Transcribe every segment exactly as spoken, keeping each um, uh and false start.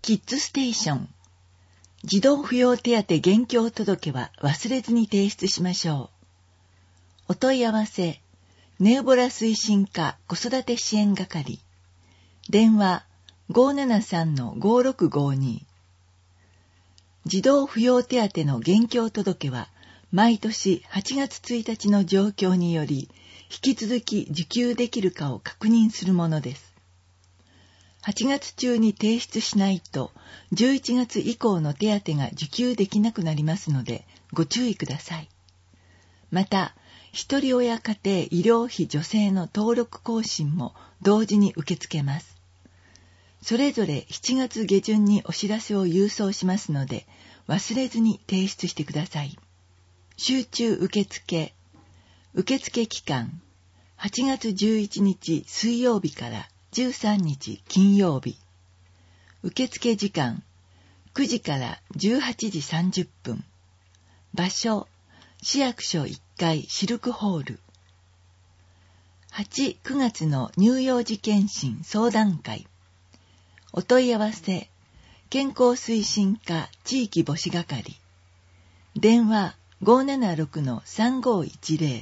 キッズステーション。児童扶養手当現況届は忘れずに提出しましょう。お問い合わせ、ネウボラ推進課子育て支援係。電話 ごーななさんのごーろくごーに。児童扶養手当の現況届は毎年はちがつついたちの状況により引き続き受給できるかを確認するものです。はちがつ中に提出しないとじゅういちがつ以降の手当が受給できなくなりますのでご注意ください。また、一人親家庭医療費助成の登録更新も同時に受け付けます。それぞれしちがつげじゅんにお知らせを郵送しますので忘れずに提出してください。集中受付。受付期間はちがつじゅういちにち水曜日からじゅうさんにち金曜日。受付時間くじからじゅうはちじさんじゅっぷん。場所市役所いっかいシルクホール。はち、くがつの乳幼児健診相談会。お問い合わせ健康推進課地域母子係。電話 ごーななろくのさんごーいちぜろ。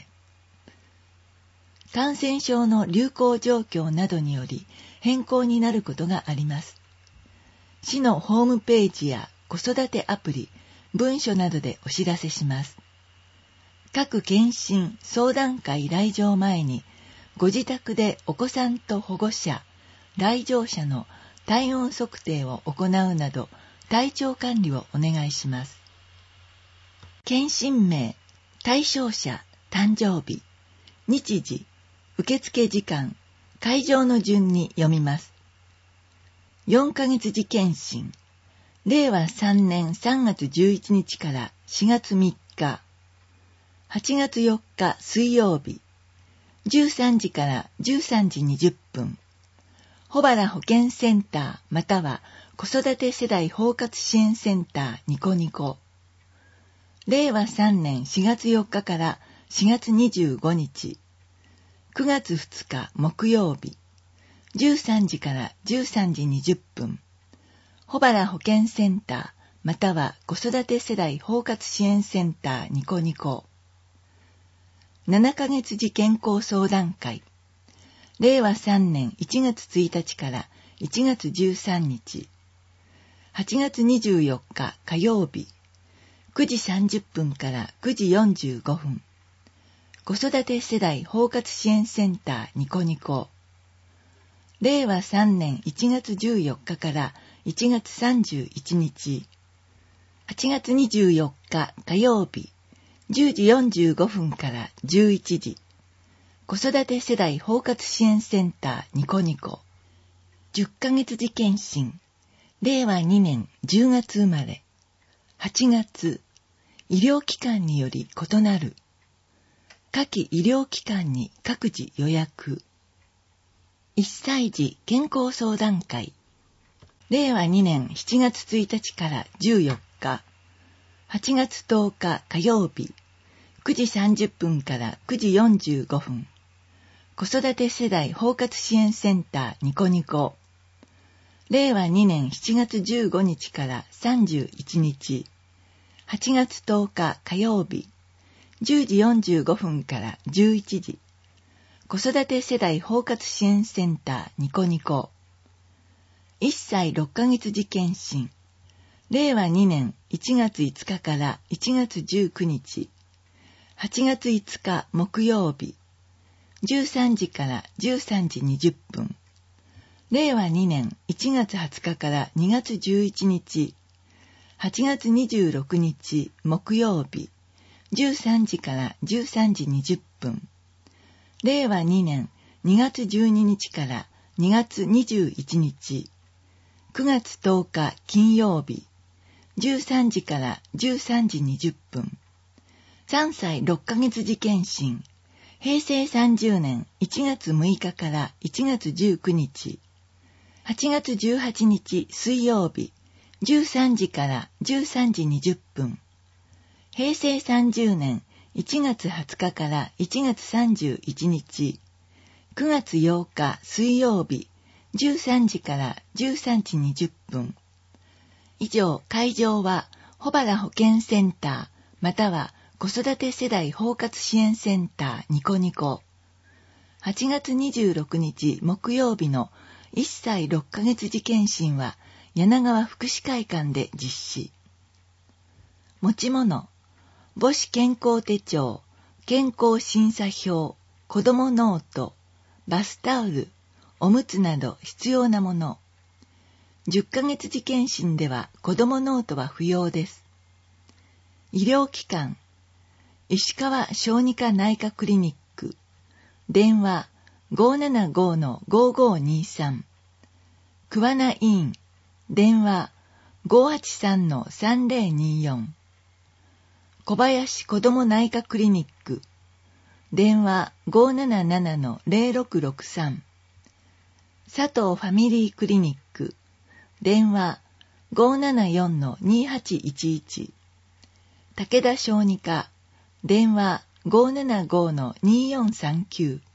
感染症の流行状況などにより変更になることがあります。市のホームページや子育てアプリ、文書などでお知らせします。各検診、相談会来場前にご自宅でお子さんと保護者、来場者の体温測定を行うなど体調管理をお願いします。検診名、対象者、誕生日、日時、受付時間、会場の順に読みます。よんかげつ次検診、れいわさんねんさんがつじゅういちにちからしがつみっか、はちがつよっか水曜日、じゅうさんじからじゅうさんじにじゅっぷん、保原保健センターまたは子育て世代包括支援センターニコニコ。れいわさんねんしがつよっかからしがつにじゅうごにち、くがつふつか木曜日、じゅうさんじからじゅうさんじにじゅっぷん、保原保健センターまたは子育て世代包括支援センターニコニコ。ななかげつ次健康相談会、れいわさんねんいちがつついたちからいちがつじゅうさんにち、はちがつにじゅうよっか火曜日、くじさんじゅっぷんからくじよんじゅうごふん、子育て世代包括支援センターニコニコ。れいわさんねんいちがつじゅうよっかからいちがつさんじゅういちにち、はちがつにじゅうよっか火曜日、じゅうじよんじゅうごふんからじゅういちじ、子育て世代包括支援センターニコニコ。じゅっかげつ次検診、れいわにねんじゅうがつ生まれ、はちがつ、医療機関により異なる。各医療機関に各自予約。いっさい児健康相談会、れいわにねんしちがつついたちからじゅうよっか、はちがつとおか火曜日、くじさんじゅっぷんからくじよんじゅうごふん、子育て世代包括支援センターニコニコ。れいわにねんしちがつじゅうごにちからさんじゅういちにち、はちがつとおか火曜日、じゅうじよんじゅうごふんからじゅういちじ、子育て世代包括支援センターニコニコ。いっさいろっかげつ次検診、れいわにねんいちがついつかからいちがつじゅうくにち、はちがついつか木曜日、じゅうさんじからじゅうさんじにじゅっぷん、れいわにねんいちがつはつかからにがつじゅういちにち、はちがつにじゅうろくにち木曜日、じゅうさんじからじゅうさんじにじゅっぷん、れいわにねんにがつじゅうににちからにがつにじゅういちにち、くがつとおか金曜日、じゅうさんじからじゅうさんじにじゅっぷん、さんさいろっかげつ次検診、へいせいさんじゅうねんいちがつむいかからいちがつじゅうくにち、はちがつじゅうはちにち水曜日、じゅうさんじからじゅうさんじにじゅっぷん、へいせいさんじゅうねんいちがつはつかからいちがつさんじゅういちにち、くがつようか水曜日、じゅうさんじからじゅうさんじにじゅっぷん、 以上、会場は、保原保健センター、または子育て世代包括支援センターニコニコ。はちがつにじゅうろくにち木曜日のいっさいろっかげつ児検診は柳川福祉会館で実施。持ち物、母子健康手帳、健康審査表、子どもノート、バスタオル、おむつなど必要なもの。じゅっかげつ児検診では子どもノートは不要です。医療機関、石川小児科内科クリニック、電話 ごーななご のごーごーにーさん、桑名医院、電話 ごーはちさん のさんぜろにーよん、小林子ども内科クリニック、電話 ごーなななな のぜろろくろくさん、佐藤ファミリークリニック、電話 ごーななよん のにーはちいちいち、武田小児科、電話 ごーななご のにーよんさんきゅう、